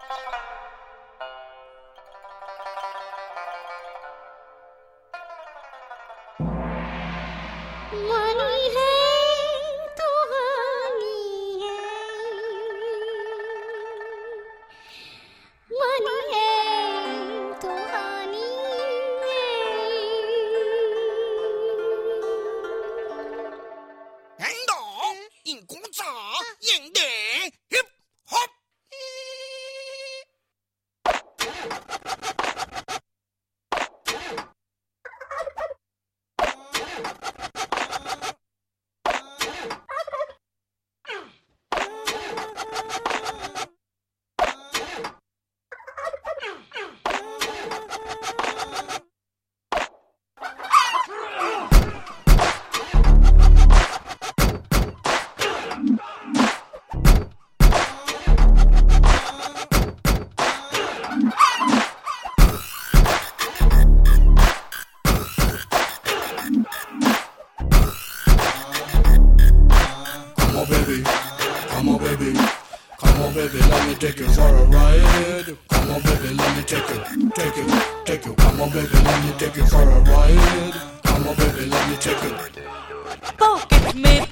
मानी है तो हानी है, मानी है तो हानी है। 행동, 인공자, 옌데, 힙합. Come on, baby, come on, baby, let me take you for a ride. Come on, baby, let me take you. Come on, baby, let me take you for a ride. Come on, baby, let me take you. Pocket में